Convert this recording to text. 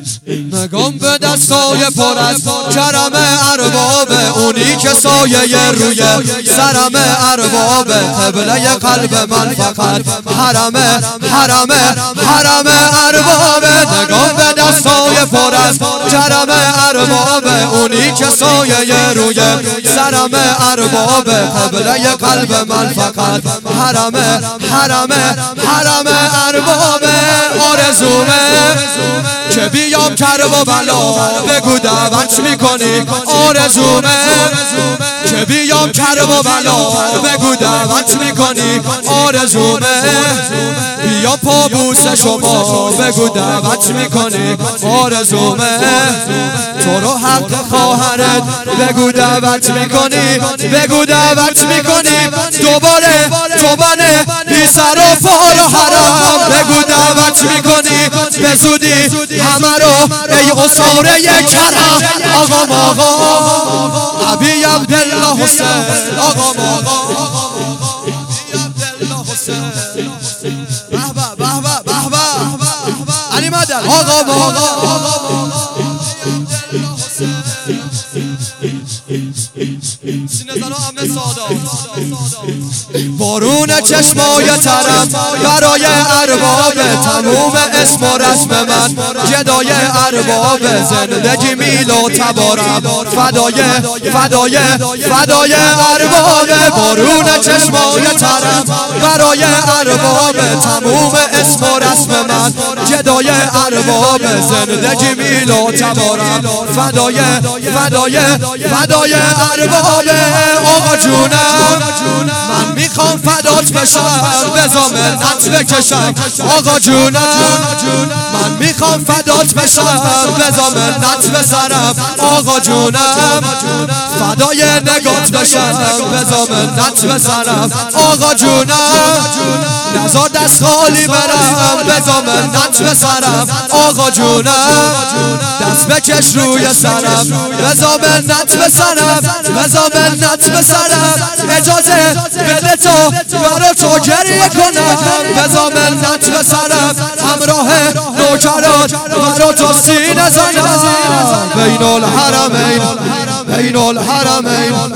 نگام به دستای پر از کرم ارباب، اونی که سایه روی سرم ارباب، قبله قلب من فقط حرم حرم حرم ارباب. نگام به دستای پر از کرم ارباب، اونی که سایه روی سرم ارباب، قبله قلب من فقط حرم حرم حرم ارباب. آرزومه که بیام کرب و بلا، بگو دعوت میکنی. آرزومه که بیام کرب و بلا، بگو دعوت میکنی. آرزومه بیا پابوس شما، بگو دعوت میکنی. آرزومه تو رو حق خواهرت، بگو دعوت میکنی. بگو دعوت میکنی دوباره تو بنه بی سر و فار و حرام، بگو دعوت میکنی به زودی همه رو ای اصاره کرم. آقا آقا ابی عبدالله حسین، آقا آقا علی مدد، آقا آقا بارون چشمای ترم برای ارباب، تموم اسم و رسم من جدای ارباب. زندگی میل و تبارم فدای ارباب. بارون چشمای ترم برای ارباب، تموم اسم و رسم من جدای ارباب. زندگی میل و تبارم فدای ارباب. آقا جونم من میخوام فدات بشم، بذار منت بکشم. آقا جونم من میخوام فدات بشم، بذار منت بسرم. آقا جونم فدای نگات بشم، بذار منت بسرم. آقا جونم نزار دست خالی برم، بذار منت بسرم. آقا جونم دست بکش روی سرم، بذار منت بسرم، بذار منت بسرم. اجازه بده تو برا تو گریه کنم، بذار منت بسرم. همراه نوکرات برا تو سینه زنم. بین الحرمین